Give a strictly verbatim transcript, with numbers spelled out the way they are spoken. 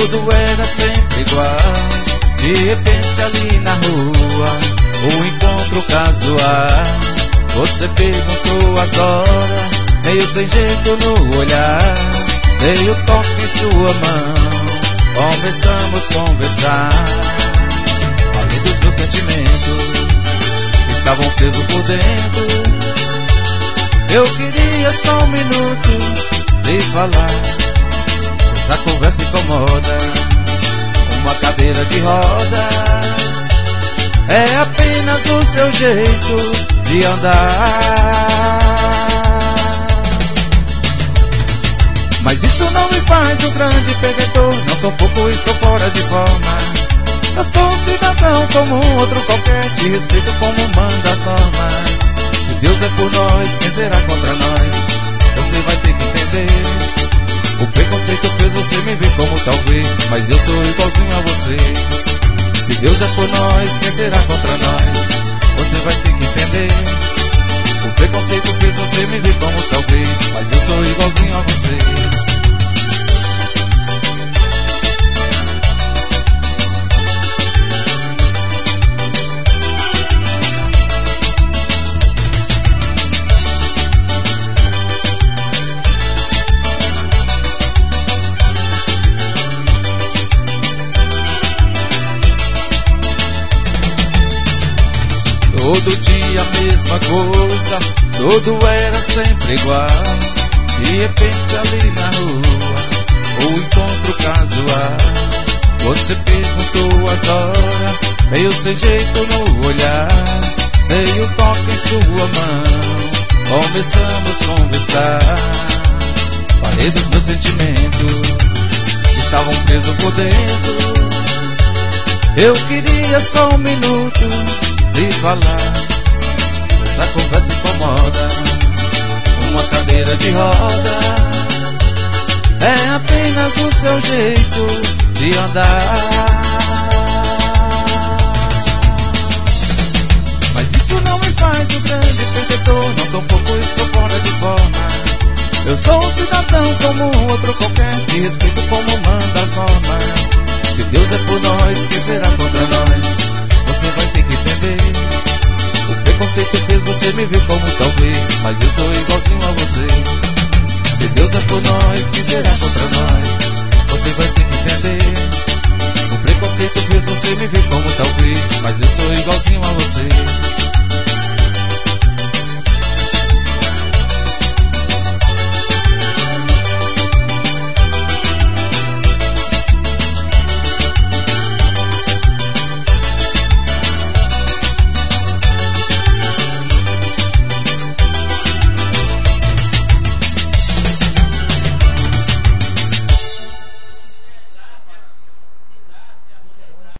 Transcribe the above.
tudo era sempre igual. De repente ali na rua, o encontro casual. Você perguntou as horas, meio sem jeito no olhar. Dei o toque em sua mão, começamos a conversar. Falei dos meus sentimentos, estavam presos por dentro. Eu queria só um minuto de falar. Essa conversa incomoda, uma cadeira de roda. É apenas o seu jeito de andar. Mas isso não me faz um grande perdedor, não tampouco estou fora de forma. Eu sou um cidadão como um outro qualquer, te respeito como manda as normas. Se Deus é por nós, quem será contra nós? Você vai ter que entender. O preconceito fez você me ver como talvez, mas eu sou igualzinho a você. Se Deus é por nós, quem será contra nós? Você vai ter que entender. O preconceito fez você me ver como talvez, mas eu sou igualzinho a você. Todo dia a mesma coisa, tudo era sempre igual. De repente ali na rua, o encontro casual. Você perguntou as horas, meio sem jeito no olhar. Dei um toque em sua mão, começamos a conversar. Falei dos meus sentimentos, estavam presos por dentro. Eu queria só um minuto de falar. Essa conversa incomoda, uma cadeira de roda. É apenas o seu jeito de andar. Mas isso não me faz um grande perdedor, não tampouco estou fora de forma. Eu sou um cidadão como um outro qualquer, te respeito como manda as normas. Se Deus é por